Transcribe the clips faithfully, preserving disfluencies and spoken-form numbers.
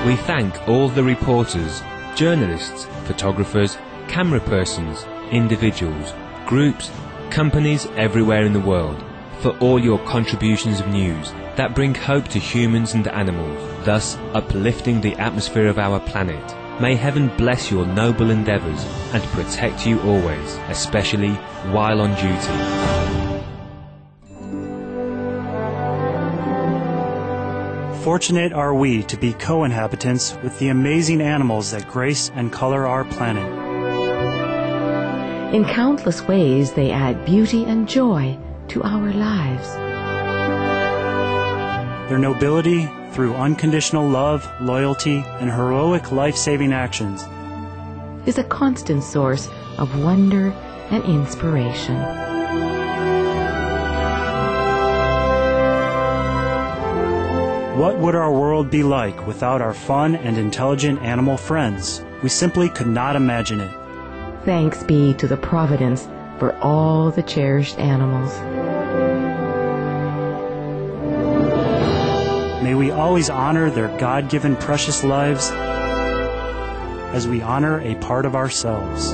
We thank all the reporters, journalists, photographers, camera persons, individuals, groups, companies everywhere in the world for all your contributions of news that bring hope to humans and animals, thus uplifting the atmosphere of our planet. May heaven bless your noble endeavours and protect you always, especially while on duty. Fortunate are we to be co-inhabitants with the amazing animals that grace and color our planet. In countless ways, they add beauty and joy to our lives. Their nobility, through unconditional love, loyalty, and heroic life-saving actions, is a constant source of wonder and inspiration. What would our world be like without our fun and intelligent animal friends? We simply could not imagine it. Thanks be to the Providence for all the cherished animals. May we always honor their God-given precious lives as we honor a part of ourselves.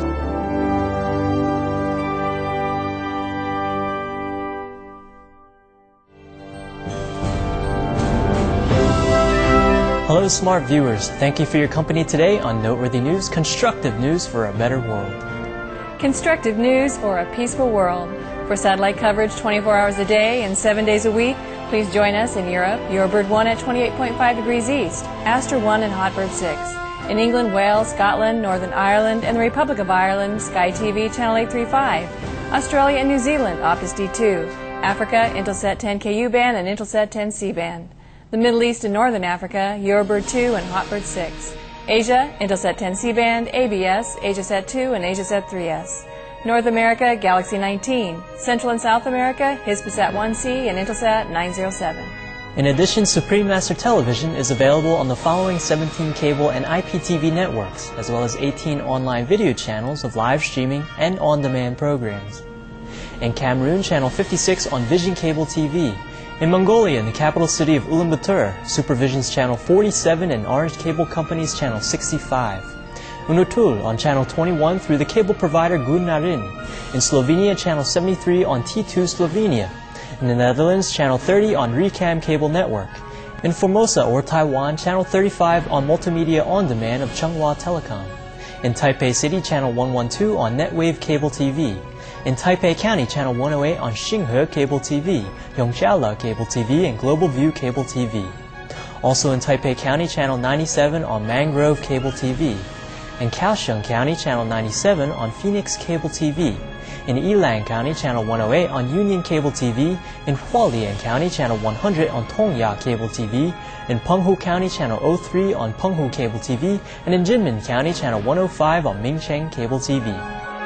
Hello smart viewers, thank you for your company today on Noteworthy News, constructive news for a better world. Constructive news for a peaceful world. For satellite coverage twenty-four hours a day and seven days a week, please join us in Europe, Eurobird one at twenty-eight point five degrees east, Astra one and Hotbird six. In England, Wales, Scotland, Northern Ireland, and the Republic of Ireland, Sky T V channel eight thirty-five. Australia and New Zealand, Optus D two. Africa, Intelsat ten K U band and Intelsat ten C band. The Middle East and Northern Africa, Eurobird two and Hotbird six. Asia, Intelsat ten C band, A B S, AsiaSat two and AsiaSat three S. North America, Galaxy nineteen. Central and South America, Hispasat one C and Intelsat nine oh seven. In addition, Supreme Master Television is available on the following seventeen cable and I P T V networks, as well as eighteen online video channels of live streaming and on-demand programs. In Cameroon, channel fifty-six on Vision Cable T V. In Mongolia, in the capital city of Ulaanbaatar, Supervision's channel forty-seven and Orange Cable Company's channel sixty-five. Unutul on channel twenty-one through the cable provider Gunarin. In Slovenia, channel seventy-three on T two Slovenia. In the Netherlands, channel thirty on Recam Cable Network. In Formosa or Taiwan, channel thirty-five on Multimedia On Demand of Changhua Telecom. In Taipei City, channel one twelve on Netwave Cable T V. In Taipei County, channel one oh eight on Xinghe Cable T V, Yongxiaola Cable T V, and Global View Cable T V. Also in Taipei County, channel ninety-seven on Mangrove Cable T V. In Kaohsiung County, channel ninety-seven on Phoenix Cable T V. In Yilan County, channel one oh eight on Union Cable T V. In Hualien County, channel one hundred on Tongya Cable T V. In Penghu County, channel oh three on Penghu Cable T V. And in Jinmen County, channel one oh five on Mingcheng Cable T V.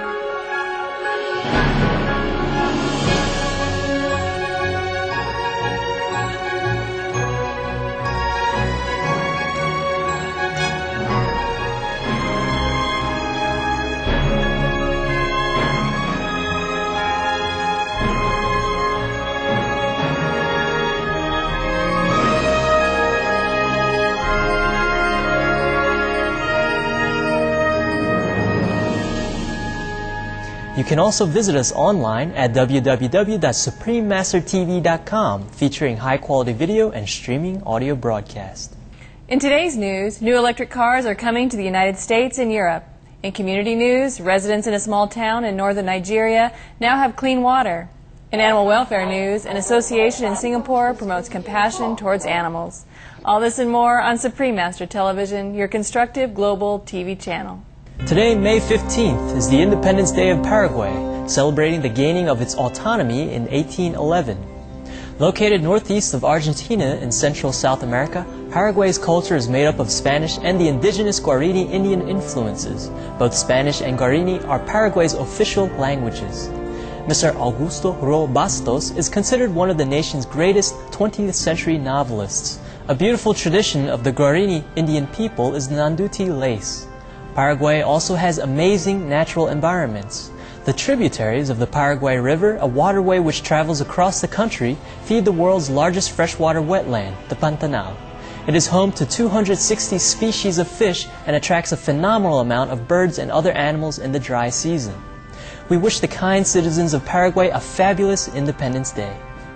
You can also visit us online at w w w dot supreme master t v dot com, featuring high-quality video and streaming audio broadcast. In today's news, new electric cars are coming to the United States and Europe. In community news, residents in a small town in northern Nigeria now have clean water. In animal welfare news, an association in Singapore promotes compassion towards animals. All this and more on Supreme Master Television, your constructive global T V channel. Today, May fifteenth, is the Independence Day of Paraguay, celebrating the gaining of its autonomy in eighteen eleven. Located northeast of Argentina in central South America, Paraguay's culture is made up of Spanish and the indigenous Guarani Indian influences. Both Spanish and Guarani are Paraguay's official languages. Mister Augusto Ro Bastos is considered one of the nation's greatest twentieth century novelists. A beautiful tradition of the Guarani Indian people is Nanduti lace. Paraguay also has amazing natural environments. The tributaries of the Paraguay River, a waterway which travels across the country, feed the world's largest freshwater wetland, the Pantanal. It is home to two hundred sixty species of fish and attracts a phenomenal amount of birds and other animals in the dry season. We wish the kind citizens of Paraguay a fabulous Independence Day.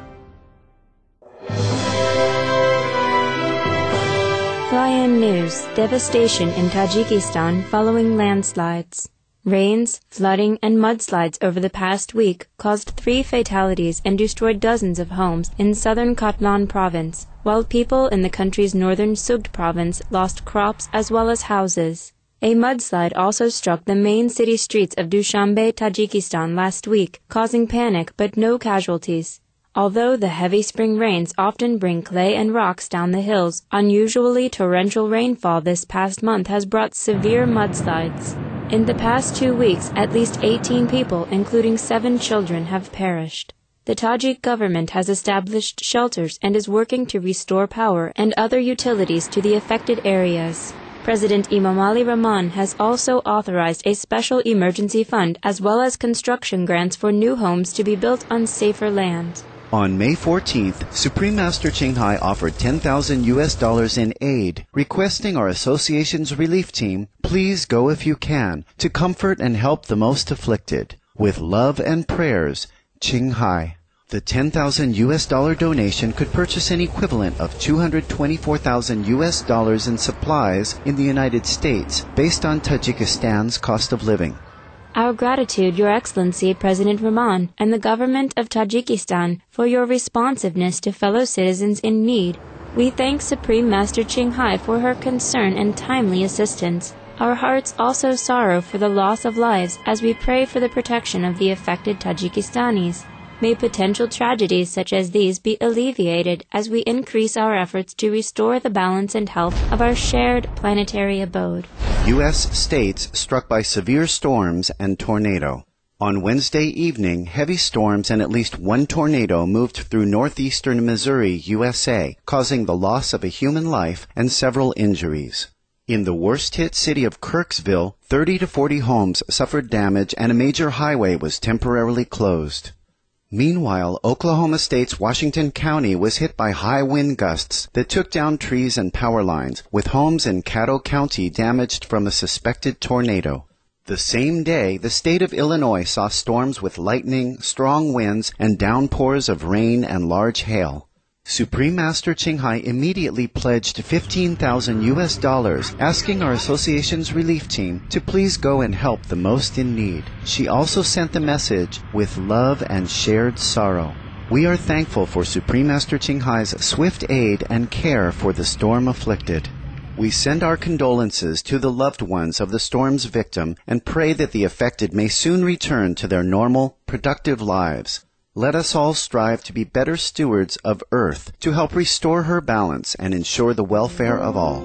Fly N News, devastation in Tajikistan following landslides. Rains, flooding, and mudslides over the past week caused three fatalities and destroyed dozens of homes in southern Katlan province, while people in the country's northern Sugd province lost crops as well as houses. A mudslide also struck the main city streets of Dushanbe, Tajikistan last week, causing panic but no casualties. Although the heavy spring rains often bring clay and rocks down the hills, unusually torrential rainfall this past month has brought severe mudslides. In the past two weeks, at least eighteen people, including seven children, have perished. The Tajik government has established shelters and is working to restore power and other utilities to the affected areas. President Emomali Rahman has also authorized a special emergency fund as well as construction grants for new homes to be built on safer land. On May fourteenth, Supreme Master Ching Hai offered ten thousand U S dollars in aid, requesting our association's relief team, please go if you can, to comfort and help the most afflicted. With love and prayers, Ching Hai. The ten thousand U S dollar donation could purchase an equivalent of two hundred twenty-four thousand U S dollars in supplies in the United States, based on Tajikistan's cost of living. Our gratitude, Your Excellency President Rahman and the government of Tajikistan for your responsiveness to fellow citizens in need. We thank Supreme Master Ching Hai for her concern and timely assistance. Our hearts also sorrow for the loss of lives as we pray for the protection of the affected Tajikistanis. May potential tragedies such as these be alleviated as we increase our efforts to restore the balance and health of our shared planetary abode. U S states struck by severe storms and tornado. On Wednesday evening, heavy storms and at least one tornado moved through northeastern Missouri, U S A, causing the loss of a human life and several injuries. In the worst-hit city of Kirksville, thirty to forty homes suffered damage and a major highway was temporarily closed. Meanwhile, Oklahoma State's Washington County was hit by high wind gusts that took down trees and power lines, with homes in Caddo County damaged from a suspected tornado. The same day, the state of Illinois saw storms with lightning, strong winds, and downpours of rain and large hail. Supreme Master Ching Hai immediately pledged fifteen thousand U S dollars, asking our association's relief team to please go and help the most in need. She also sent the message, with love and shared sorrow. We are thankful for Supreme Master Ching Hai's swift aid and care for the storm afflicted. We send our condolences to the loved ones of the storm's victim and pray that the affected may soon return to their normal, productive lives. Let us all strive to be better stewards of Earth to help restore her balance and ensure the welfare of all.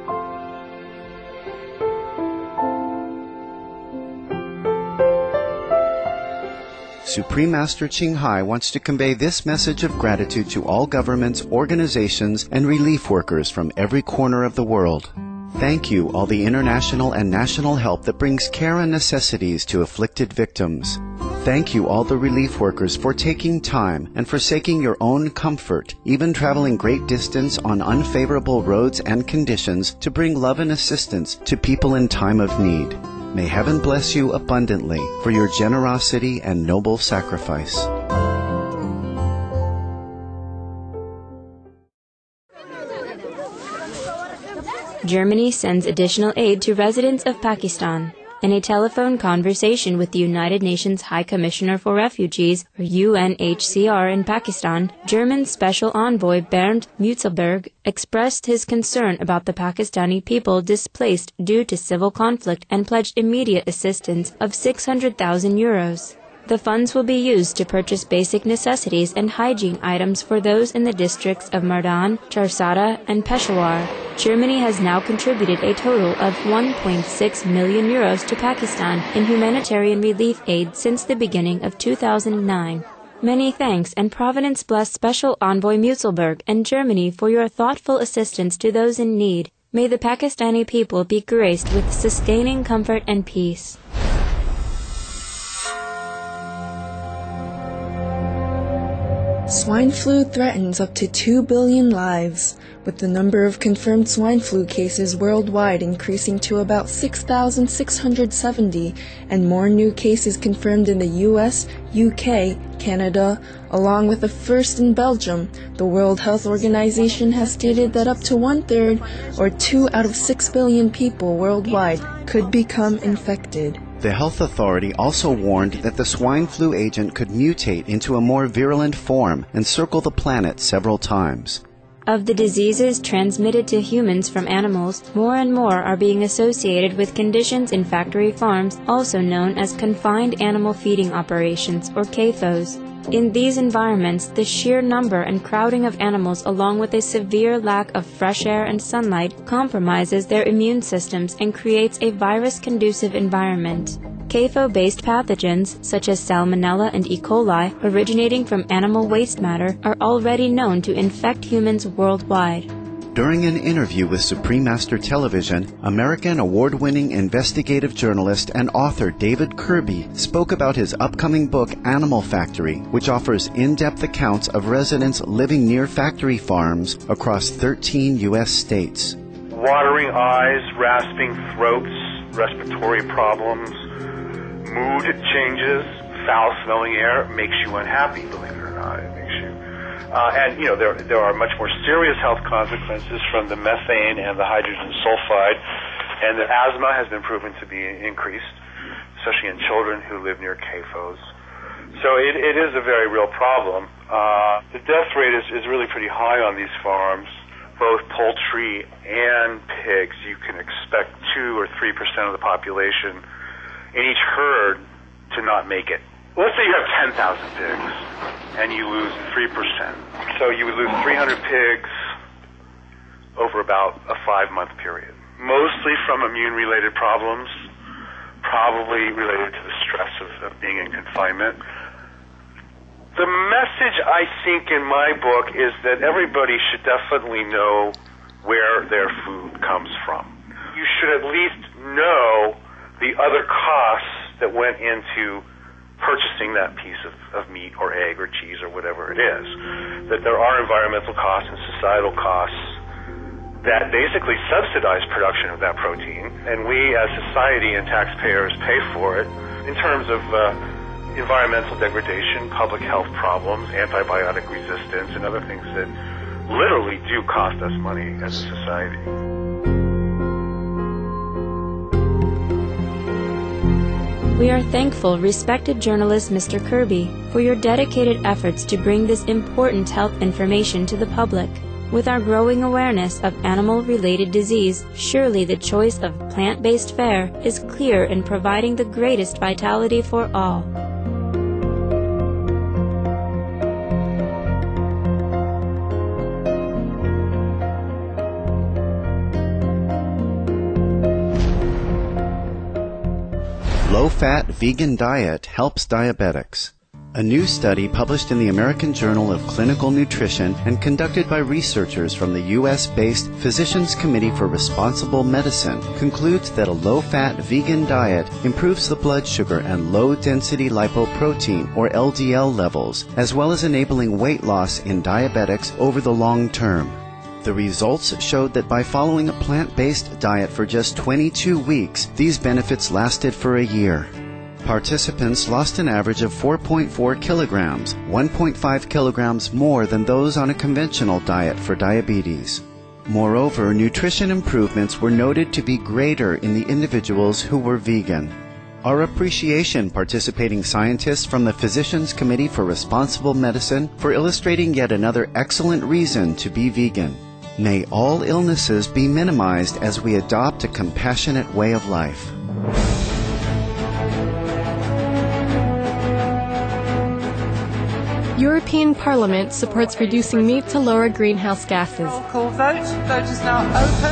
Supreme Master Ching Hai wants to convey this message of gratitude to all governments, organizations, and relief workers from every corner of the world. Thank you, all the international and national help that brings care and necessities to afflicted victims. Thank you, all the relief workers, for taking time and forsaking your own comfort, even traveling great distance on unfavorable roads and conditions to bring love and assistance to people in time of need. May heaven bless you abundantly for your generosity and noble sacrifice. Germany sends additional aid to residents of Pakistan. In a telephone conversation with the United Nations High Commissioner for Refugees, or U N H C R, in Pakistan, German Special Envoy Bernd Mutzelberg expressed his concern about the Pakistani people displaced due to civil conflict and pledged immediate assistance of six hundred thousand euros. The funds will be used to purchase basic necessities and hygiene items for those in the districts of Mardan, Charsada, and Peshawar. Germany has now contributed a total of one point six million euros to Pakistan in humanitarian relief aid since the beginning of two thousand nine. Many thanks, and Providence bless Special Envoy Mutzelberg and Germany for your thoughtful assistance to those in need. May the Pakistani people be graced with sustaining comfort and peace. Swine flu threatens up to two billion lives, with the number of confirmed swine flu cases worldwide increasing to about six thousand six hundred seventy, and more new cases confirmed in the U S, U K, Canada, along with the first in Belgium. The World Health Organization has stated that up to one-third, or two out of six billion people worldwide, could become infected. The health authority also warned that the swine flu agent could mutate into a more virulent form and circle the planet several times. Of the diseases transmitted to humans from animals, more and more are being associated with conditions in factory farms, also known as confined animal feeding operations, or C A F Os. In these environments, the sheer number and crowding of animals along with a severe lack of fresh air and sunlight compromises their immune systems and creates a virus-conducive environment. C A F O-based pathogens, such as Salmonella and E. coli, originating from animal waste matter, are already known to infect humans worldwide. During an interview with Supreme Master Television, American award-winning investigative journalist and author David Kirby spoke about his upcoming book Animal Factory, which offers in-depth accounts of residents living near factory farms across thirteen U S states. Watering eyes, rasping throats, respiratory problems, mood changes, foul-smelling air makes you unhappy, believe it or not. It makes you Uh, and, you know, there there are much more serious health consequences from the methane and the hydrogen sulfide, and the asthma has been proven to be increased, especially in children who live near C A F Os. So it, it is a very real problem. Uh, the death rate is, is really pretty high on these farms, both poultry and pigs. You can expect two or three percent of the population in each herd to not make it. Let's say you have ten thousand pigs, and you lose three percent. So you would lose three hundred pigs over about a five-month period. Mostly from immune-related problems, probably related to the stress of, of being in confinement. The message, I think, in my book is that everybody should definitely know where their food comes from. You should at least know the other costs that went into purchasing that piece of, of meat or egg or cheese or whatever it is. That there are environmental costs and societal costs that basically subsidize production of that protein, and we as society and taxpayers pay for it in terms of uh, environmental degradation, public health problems, antibiotic resistance, and other things that literally do cost us money as a society. We are thankful, respected journalist Mister Kirby, for your dedicated efforts to bring this important health information to the public. With our growing awareness of animal-related disease, surely the choice of plant-based fare is clear in providing the greatest vitality for all. Low-fat vegan diet helps diabetics. A new study published in the American Journal of Clinical Nutrition and conducted by researchers from the U S-based Physicians Committee for Responsible Medicine concludes that a low-fat vegan diet improves the blood sugar and low-density lipoprotein, or L D L, levels, as well as enabling weight loss in diabetics over the long term. The results showed that by following a plant-based diet for just twenty-two weeks, these benefits lasted for a year. Participants lost an average of four point four kilograms, one point five kilograms more than those on a conventional diet for diabetes. Moreover, nutrition improvements were noted to be greater in the individuals who were vegan. Our appreciation, participating scientists from the Physicians Committee for Responsible Medicine, for illustrating yet another excellent reason to be vegan. May all illnesses be minimized as we adopt a compassionate way of life. European Parliament supports reducing meat to lower greenhouse gases. Roll call vote. Vote is now open.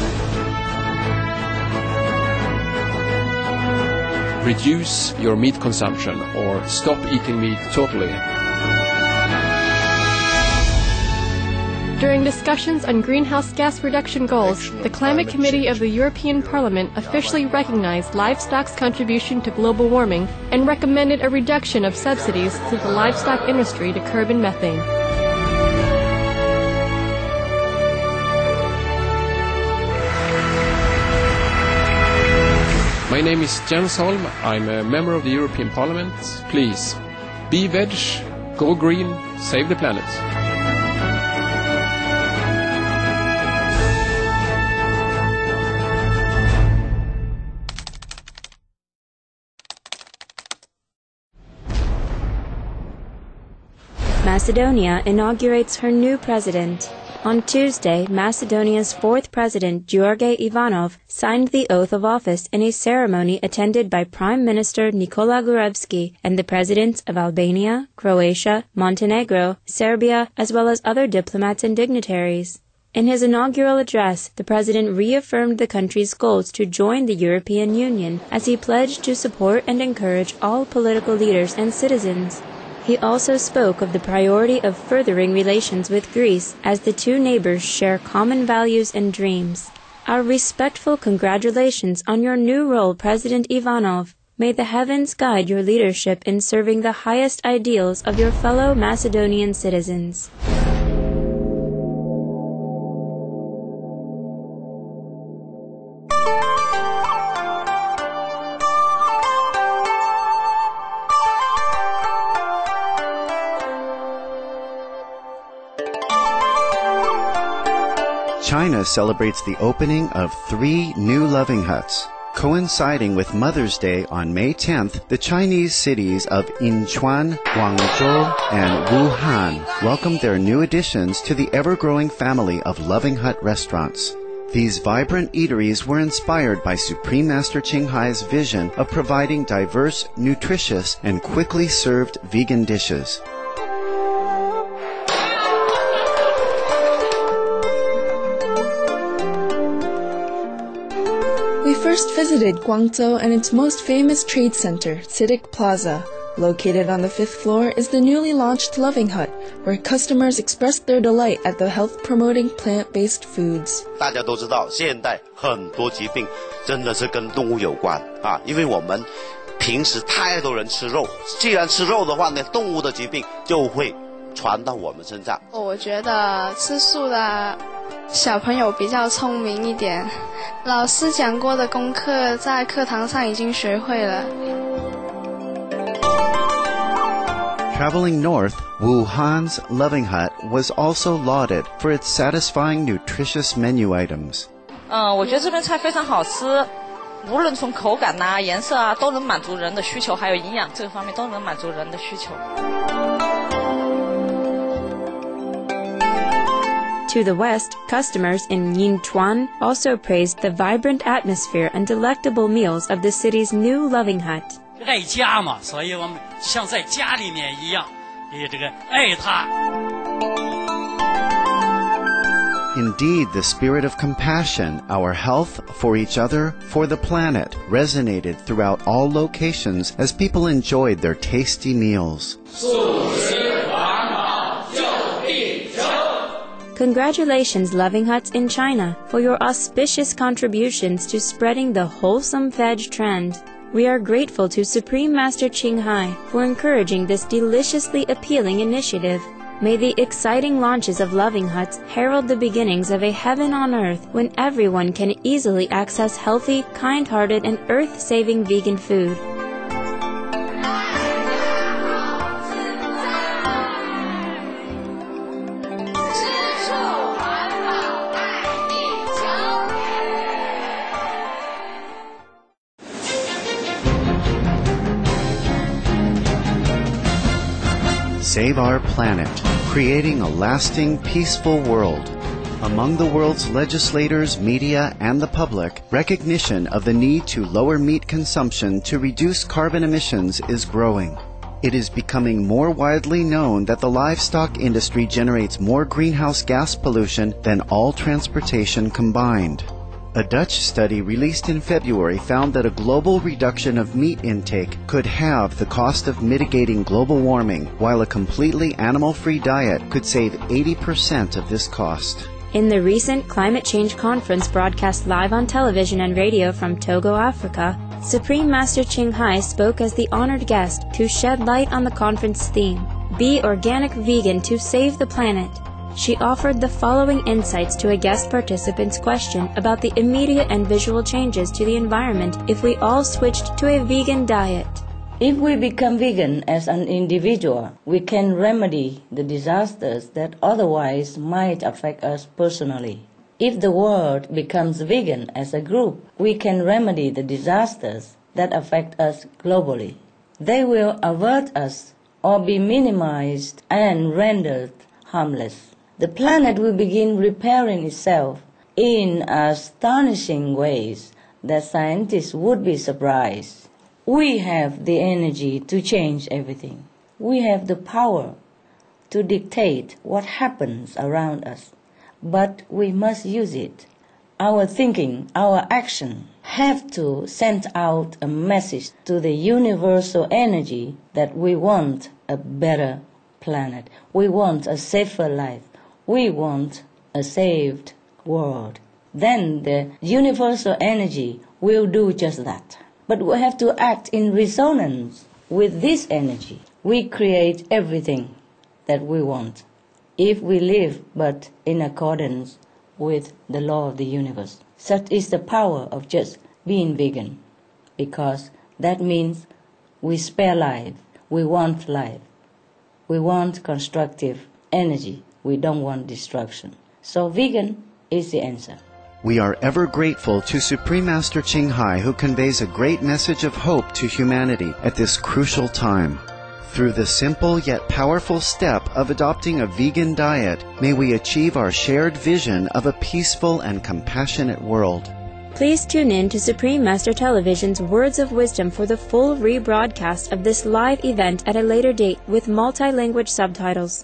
Reduce your meat consumption or stop eating meat totally. During discussions on greenhouse gas reduction goals, the Climate Committee of the European Parliament officially recognized livestock's contribution to global warming and recommended a reduction of subsidies to the livestock industry to curb methane. My name is Jens Holm. I'm a member of the European Parliament. Please, be veg, go green, save the planet. Macedonia inaugurates her new president. On Tuesday, Macedonia's fourth president, George Ivanov, signed the oath of office in a ceremony attended by Prime Minister Nikola Gruevski and the presidents of Albania, Croatia, Montenegro, Serbia, as well as other diplomats and dignitaries. In his inaugural address, the president reaffirmed the country's goals to join the European Union as he pledged to support and encourage all political leaders and citizens. He also spoke of the priority of furthering relations with Greece as the two neighbors share common values and dreams. Our respectful congratulations on your new role, President Ivanov. May the heavens guide your leadership in serving the highest ideals of your fellow Macedonian citizens. China celebrates the opening of three new loving huts. Coinciding with Mother's Day on May tenth, the Chinese cities of Incheon, Guangzhou, and Wuhan welcomed their new additions to the ever-growing family of loving hut restaurants. These vibrant eateries were inspired by Supreme Master Ching Hai's vision of providing diverse, nutritious, and quickly served vegan dishes. We first visited Guangzhou and its most famous trade center, CITIC Plaza. Located on the fifth floor is the newly launched Loving Hut, where customers expressed their delight at the health-promoting plant-based foods. 大家都知道，现代很多疾病真的是跟动物有关啊，因为我们平时太多人吃肉，既然吃肉的话呢，动物的疾病就会传到我们身上。 我觉得吃素的小朋友比较聪明一点，老师讲过的功课在课堂上已经学会了。 Traveling north, Wuhan's Loving Hut was also lauded for its satisfying nutritious menu items. 嗯，我觉得这边菜非常好吃，无论从口感呐、颜色啊，都能满足人的需求，还有营养这个方面都能满足人的需求。 To the west, customers in Yinchuan also praised the vibrant atmosphere and delectable meals of the city's new Loving Hut. 爱家嘛，所以我们像在家里面一样，也这个爱他。 Indeed, the spirit of compassion, our health, for each other, for the planet, resonated throughout all locations as people enjoyed their tasty meals. Congratulations, Loving Huts in China, for your auspicious contributions to spreading the wholesome veg trend. We are grateful to Supreme Master Ching Hai for encouraging this deliciously appealing initiative. May the exciting launches of Loving Huts herald the beginnings of a heaven on earth when everyone can easily access healthy, kind-hearted, and earth-saving vegan food. Save our planet, creating a lasting, peaceful world. Among the world's legislators, media, and the public, recognition of the need to lower meat consumption to reduce carbon emissions is growing. It is becoming more widely known that the livestock industry generates more greenhouse gas pollution than all transportation combined. A Dutch study released in February found that a global reduction of meat intake could halve the cost of mitigating global warming, while a completely animal-free diet could save eighty percent of this cost. In the recent climate change conference broadcast live on television and radio from Togo, Africa, Supreme Master Ching Hai spoke as the honored guest to shed light on the conference theme, Be Organic Vegan to Save the Planet. she offered the following insights to a guest participant's question about the immediate and visual changes to the environment if we all switched to a vegan diet. If we become vegan as an individual, we can remedy the disasters that otherwise might affect us personally. If the world becomes vegan as a group, we can remedy the disasters that affect us globally. They will avert us or be minimized and rendered harmless. The planet will begin repairing itself in astonishing ways that scientists would be surprised. We have the energy to change everything. We have the power to dictate what happens around us, but we must use it. Our thinking, our action have to send out a message to the universal energy that we want a better planet. We want a safer life. We want a saved world. Then the universal energy will do just that. But we have to act in resonance with this energy. We create everything that we want if we live but in accordance with the law of the universe. Such is the power of just being vegan, because that means we spare life, we want life, we want constructive energy, we don't want destruction. So vegan is the answer. We are ever grateful to Supreme Master Ching Hai, who conveys a great message of hope to humanity at this crucial time. Through the simple yet powerful step of adopting a vegan diet, may we achieve our shared vision of a peaceful and compassionate world. Please tune in to Supreme Master Television's Words of Wisdom for the full rebroadcast of this live event at a later date with multi-language subtitles.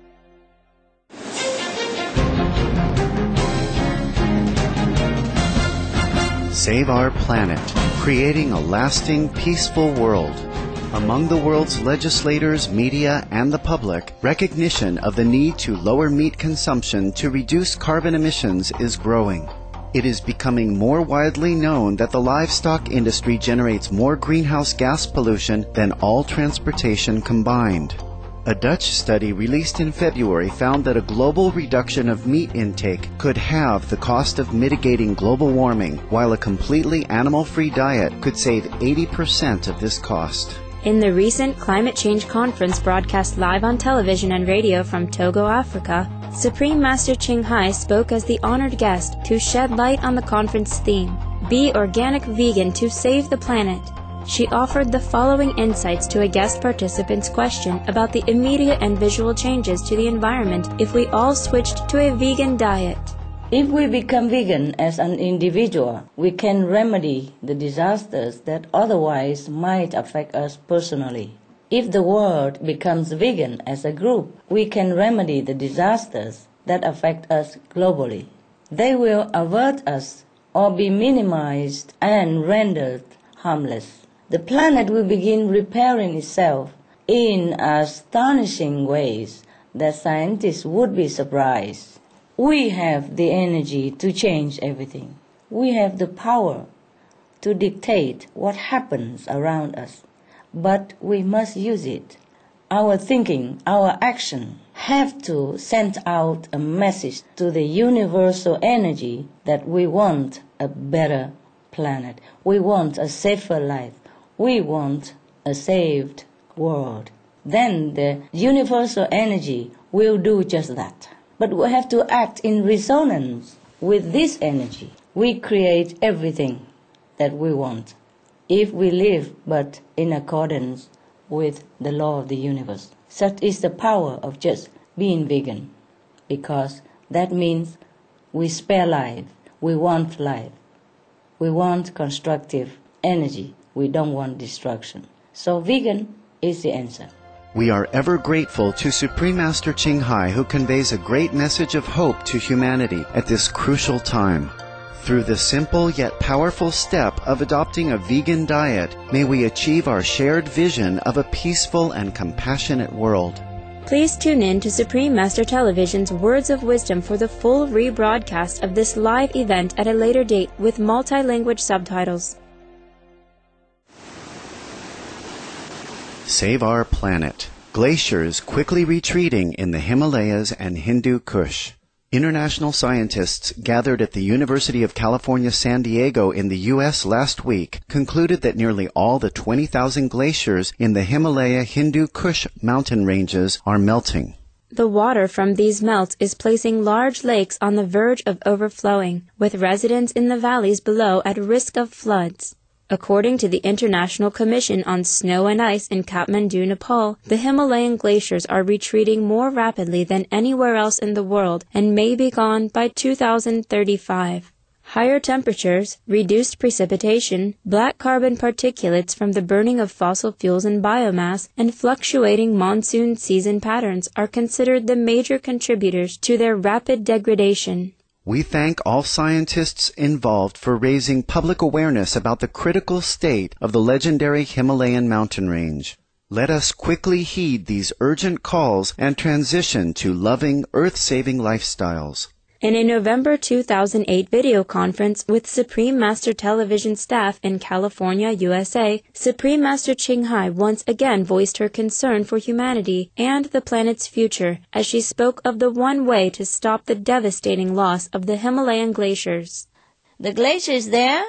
Save our planet, creating a lasting, peaceful world. Among the world's legislators, media, and the public, recognition of the need to lower meat consumption to reduce carbon emissions is growing. It is becoming more widely known that the livestock industry generates more greenhouse gas pollution than all transportation combined. A Dutch study released in February found that a global reduction of meat intake could halve the cost of mitigating global warming, while a completely animal-free diet could save eighty percent of this cost. In the recent climate change conference broadcast live on television and radio from Togo, Africa, Supreme Master Ching Hai spoke as the honored guest to shed light on the conference theme, Be Organic Vegan to Save the Planet. She offered the following insights to a guest participant's question about the immediate and visual changes to the environment if we all switched to a vegan diet. If we become vegan as an individual, we can remedy the disasters that otherwise might affect us personally. If the world becomes vegan as a group, we can remedy the disasters that affect us globally. They will avert us or be minimized and rendered harmless. The planet will begin repairing itself in astonishing ways that scientists would be surprised. We have the energy to change everything. We have the power to dictate what happens around us, but we must use it. Our thinking, our action have to send out a message to the universal energy that we want a better planet. We want a safer life. We want a saved world. Then the universal energy will do just that. But we have to act in resonance with this energy. We create everything that we want if we live but in accordance with the law of the universe. Such is the power of just being vegan, because that means we spare life, we want life, we want constructive energy. We don't want destruction. So vegan is the answer. We are ever grateful to Supreme Master Ching Hai, who conveys a great message of hope to humanity at this crucial time. Through the simple yet powerful step of adopting a vegan diet, may we achieve our shared vision of a peaceful and compassionate world. Please tune in to Supreme Master Television's Words of Wisdom for the full rebroadcast of this live event at a later date with multi-language subtitles. Save our planet, Glaciers quickly retreating in the Himalayas and Hindu Kush. International scientists gathered at the University of California, San Diego in the U S last week concluded that nearly all the twenty thousand glaciers in the Himalaya Hindu Kush mountain ranges are melting. The water from these melts is placing large lakes on the verge of overflowing, with residents in the valleys below at risk of floods. According to the International Commission on Snow and Ice in Kathmandu, Nepal, the Himalayan glaciers are retreating more rapidly than anywhere else in the world and may be gone by two thousand thirty-five. Higher temperatures, reduced precipitation, black carbon particulates from the burning of fossil fuels and biomass, and fluctuating monsoon season patterns are considered the major contributors to their rapid degradation. We thank all scientists involved for raising public awareness about the critical state of the legendary Himalayan mountain range. Let us quickly heed these urgent calls and transition to loving, earth-saving lifestyles. In a November two thousand eight video conference with Supreme Master Television staff in California, U S A, Supreme Master Ching Hai once again voiced her concern for humanity and the planet's future as she spoke of the one way to stop the devastating loss of the Himalayan glaciers. The glacier is there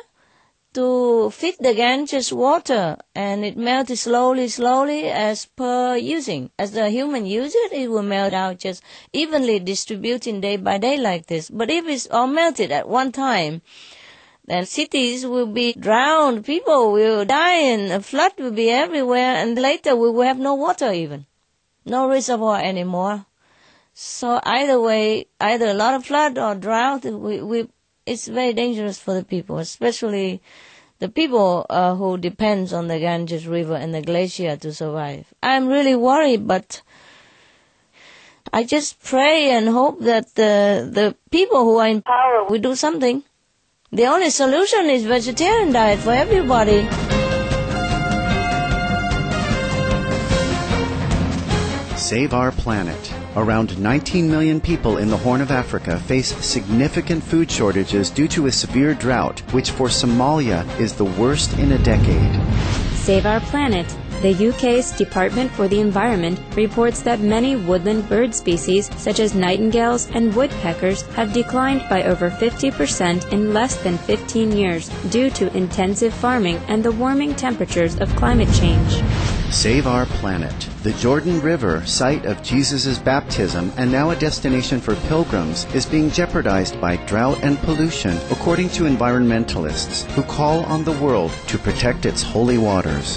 to feed the Ganges water, and it melts slowly, slowly as per using. As the human use it, it will melt out just evenly distributing day by day like this. But if it's all melted at one time, then cities will be drowned, people will die, and a flood will be everywhere, and later we will have no water even. No reservoir anymore. So either way, either a lot of flood or drought, we, we it's very dangerous for the people, especially the people uh, who depends on the Ganges River and the glacier to survive. I'm really worried, but I just pray and hope that the, the people who are in power will do something. The only solution is vegetarian diet for everybody. Save our planet. Around nineteen million people in the Horn of Africa face significant food shortages due to a severe drought, which for Somalia is the worst in a decade. Save Our Planet. The U K's Department for the Environment reports that many woodland bird species, such as nightingales and woodpeckers, have declined by over fifty percent in less than fifteen years due to intensive farming and the warming temperatures of climate change. Save Our Planet. The Jordan River, site of Jesus' baptism and now a destination for pilgrims, is being jeopardized by drought and pollution, according to environmentalists who call on the world to protect its holy waters.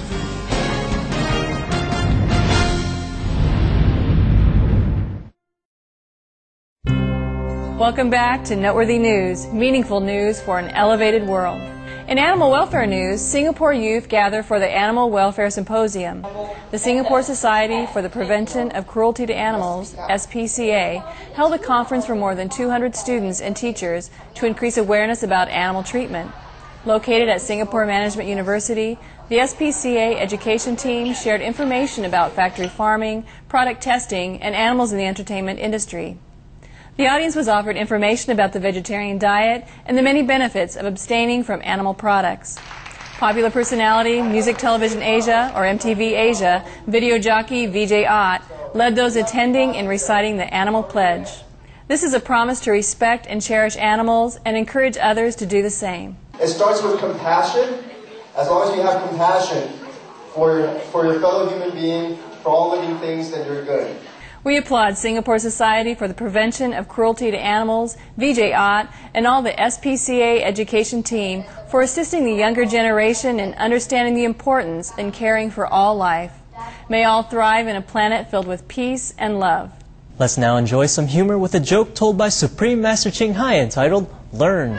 Welcome back to Noteworthy News, meaningful news for an elevated world. In animal welfare news, Singapore youth gather for the Animal Welfare Symposium. The Singapore Society for the Prevention of Cruelty to Animals, S P C A, held a conference for more than two hundred students and teachers to increase awareness about animal treatment. Located at Singapore Management University, the S P C A education team shared information about factory farming, product testing, and animals in the entertainment industry. The audience was offered information about the vegetarian diet and the many benefits of abstaining from animal products. Popular personality, Music Television Asia, or M T V Asia, video jockey Vijay Ott led those attending in reciting the Animal Pledge. This is a promise to respect and cherish animals and encourage others to do the same. It starts with compassion. As long as you have compassion for your, for your fellow human being, for all living things, then you're good. We applaud Singapore Society for the Prevention of Cruelty to Animals, Vijay Ott, and all the S P C A education team for assisting the younger generation in understanding the importance in caring for all life. May all thrive in a planet filled with peace and love. Let's now enjoy some humor with a joke told by Supreme Master Ching Hai entitled, Learn.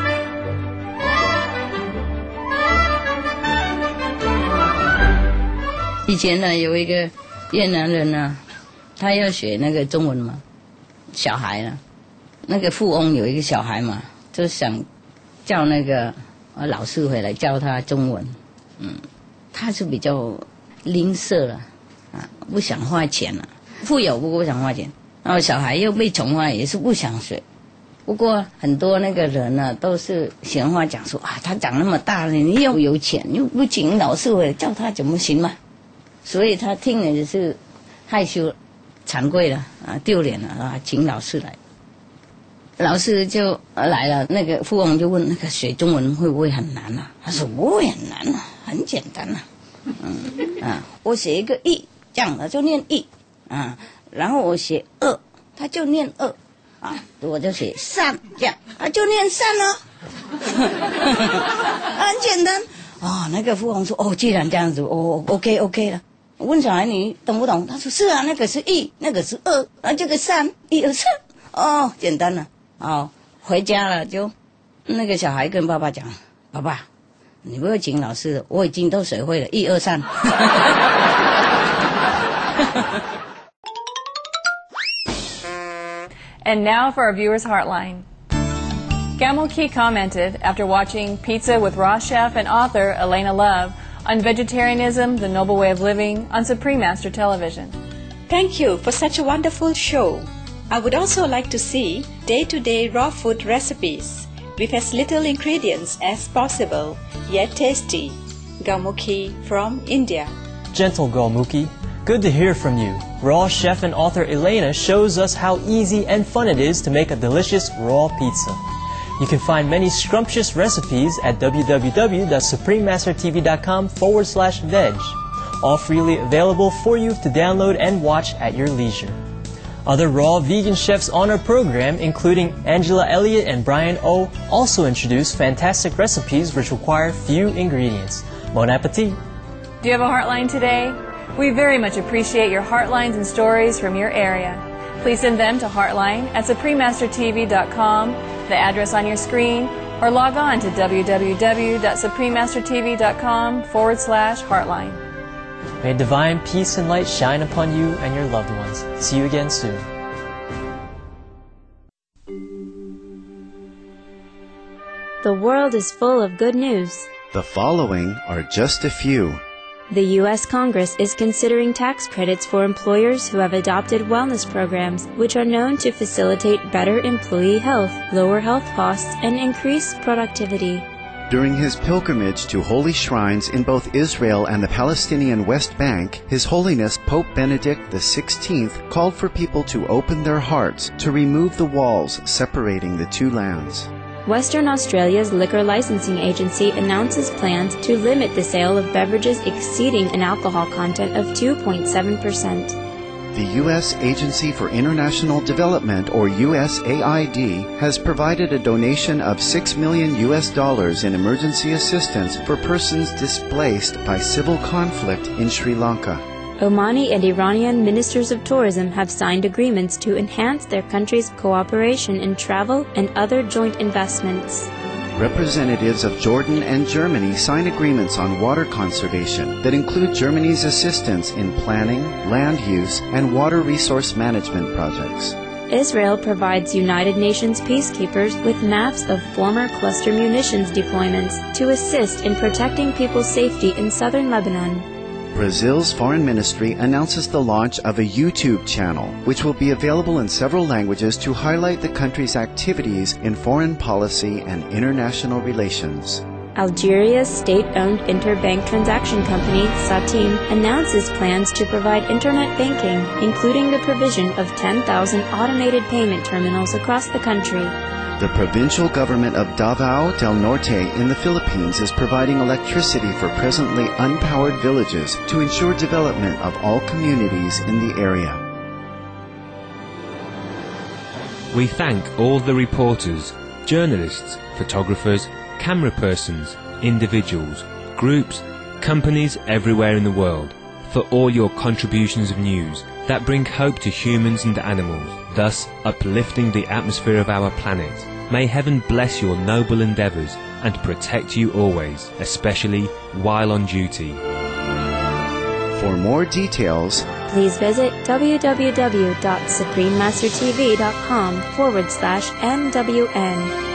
以前呢，有一个越南人呢，他要学那个中文嘛，小孩呢，那个富翁有一个小孩嘛，就想叫那个呃老师回来教他中文，嗯，他是比较吝啬了，啊，不想花钱了，富有不过不想花钱，然后小孩又被宠坏，也是不想学。不过很多那个人呢，都是闲话讲说啊，他长那么大了，你又有钱又不请老师回来教他怎么行嘛？所以他听了就是害羞、惭愧了啊，丢脸了啊，请老师来。老师就来了，那个富翁就问那个学中文会不会很难啊？他说不会很难啊，很简单啊。嗯啊，我写一个一，这样的就念一啊，然后我写二，他就念二啊，我就写三，这样他就念三哦，很简单。哦，那个富翁说哦，既然这样子，哦 ，OK OK 了。我问小孩你懂不懂？他说是啊，那个是一，那个是二，啊这个三，一二三，哦，简单了。哦，回家了就那个小孩跟爸爸讲，爸爸，你不会请老师的，我已经都学会了，一二三。 And now for our viewers' Heartline. Gamel Key commented after watching Pizza with Raw Chef and author Elena Love on Vegetarianism, the Noble Way of Living on Supreme Master Television. Thank you for such a wonderful show. I would also like to see day-to-day raw food recipes with as little ingredients as possible, yet tasty. Gaumuki from India. Gentle Gaumuki, good to hear from you. Raw chef and author Elena shows us how easy and fun it is to make a delicious raw pizza. You can find many scrumptious recipes at www.suprememastertv.com forward slash veg, all freely available for you to download and watch at your leisure. Other raw vegan chefs on our program, including Angela Elliott and Brian O, also introduce fantastic recipes which require few ingredients. Bon appetit! Do you have a Heartline today? We very much appreciate your Heartlines and stories from your area. Please send them to Heartline at suprememastertv dot com, the address on your screen, or log on to www.suprememastertv.com forward slash Heartline. May divine peace and light shine upon you and your loved ones. See you again soon. The world is full of good news. The following are just a few. The U S Congress is considering tax credits for employers who have adopted wellness programs, which are known to facilitate better employee health, lower health costs, and increase productivity. During his pilgrimage to holy shrines in both Israel and the Palestinian West Bank, His Holiness Pope Benedict the sixteenth called for people to open their hearts to remove the walls separating the two lands. Western Australia's Liquor Licensing Agency announces plans to limit the sale of beverages exceeding an alcohol content of two point seven percent. The U S Agency for International Development, or U S A I D, has provided a donation of six million U S dollars in emergency assistance for persons displaced by civil conflict in Sri Lanka. Omani and Iranian ministers of tourism have signed agreements to enhance their countries' cooperation in travel and other joint investments. Representatives of Jordan and Germany sign agreements on water conservation that include Germany's assistance in planning, land use, and water resource management projects. Israel provides United Nations peacekeepers with maps of former cluster munitions deployments to assist in protecting people's safety in southern Lebanon. Brazil's foreign ministry announces the launch of a YouTube channel, which will be available in several languages to highlight the country's activities in foreign policy and international relations. Algeria's state-owned interbank transaction company, Satim, announces plans to provide internet banking, including the provision of ten thousand automated payment terminals across the country. The provincial government of Davao del Norte in the Philippines is providing electricity for presently unpowered villages to ensure development of all communities in the area. We thank all the reporters, journalists, photographers, camera persons, individuals, groups, companies everywhere in the world for all your contributions of news that bring hope to humans and animals, thus uplifting the atmosphere of our planet. May heaven bless your noble endeavours and protect you always, especially while on duty. For more details, please visit www.suprememastertv.com forward slash MWN.